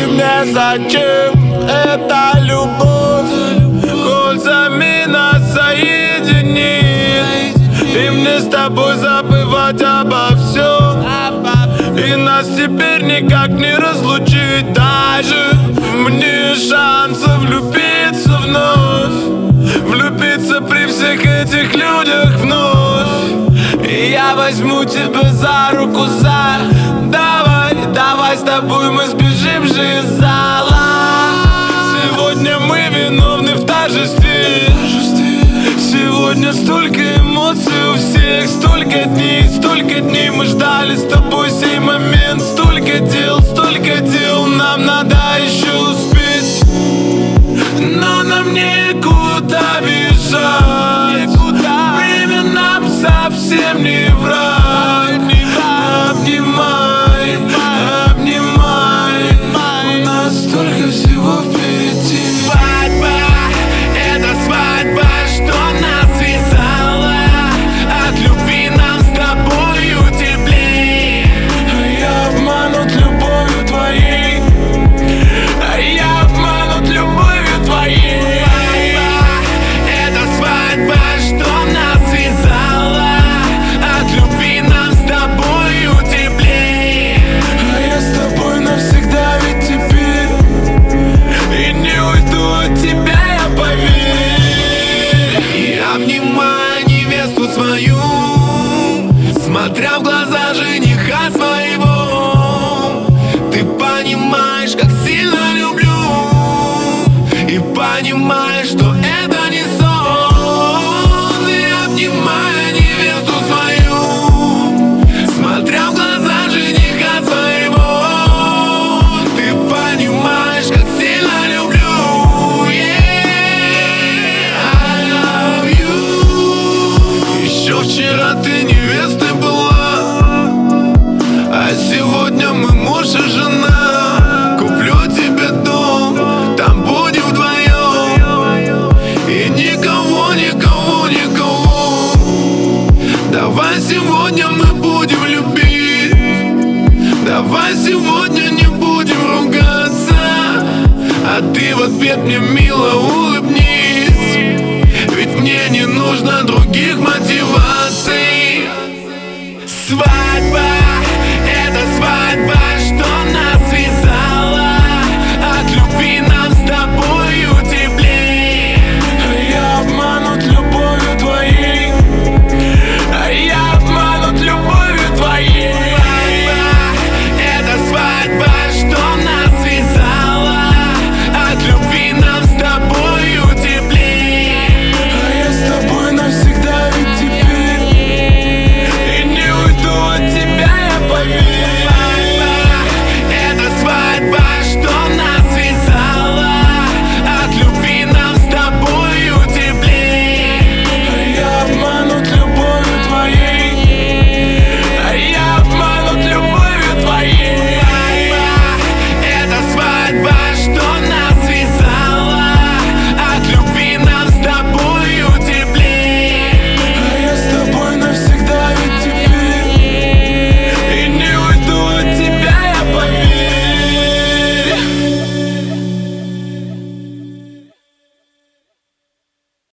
мне зачем эта любовь? Кольцами нас соединит, и мне с тобой забывать обо всем. И нас теперь никак не разлучить. Даже мне шансов влюбиться вновь, влюбиться при всех этих людях вновь. И я возьму тебя за руку, давай с тобой мы сбежим же из зала. Сегодня мы виновны в торжестве. Сегодня столько эмоций у всех, столько дней мы ждали с тобой сей момент. Столько дел, нам надо еще успеть, но нам некуда бежать. Время нам совсем не враг. Обнимай, у нас столько всего впереди. Свадьба, это свадьба, что нас связала. От любви нам с тобою теплей. Я обманут любовью твоей. Я обманут любовью твоей. Это свадьба, что нас связала. От любви нам с тобою теплей. А я с тобой навсегда ведь теперь, и не уйду от тебя, я поверь. И обнимая невесту свою, смотря в глаза жениха своего, ты понимаешь, как сильно люблю, и понимаешь, что это не сон. И обнимая невесту свою, смотря в глаза жениха своего, ты понимаешь, как сильно люблю. Yeah, I love you. Еще вчера ты невестой была, а сегодня мы муж и жена. Куплю тебе дом, там будем вдвоем, и никого. Давай сегодня мы будем любить, давай сегодня не будем ругаться, а ты в ответ мне мило улыбнись, ведь мне не нужно других мотиваций. Свадьба.